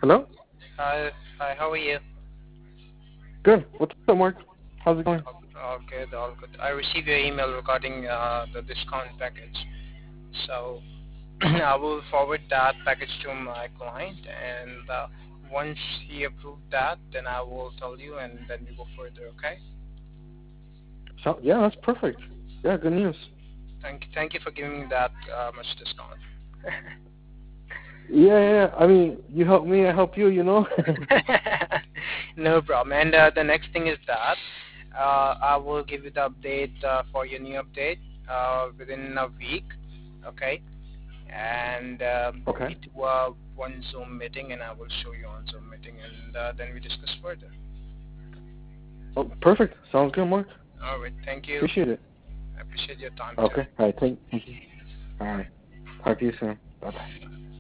Hello? Hi, how are you? Good. What's up, Mark? How's it going? All good, all good. I received your email regarding the discount package. So I will forward that package to my client, and once he approved that, then I will tell you, and then we go further. Okay? So, yeah, that's perfect. Yeah, good news. Thank you for giving me that much discount. Yeah. I mean, you help me, I help you, you know? No problem. And the next thing is that I will give you the update for your new update within a week. Okay? And Okay. we do one Zoom meeting, and I will show you on Zoom meeting, and then we discuss further. Oh, perfect. Sounds good, Mark. All right. Thank you. Appreciate it. I appreciate your time too. Okay. All right. Thank you. All right. Talk to you soon. Bye-bye.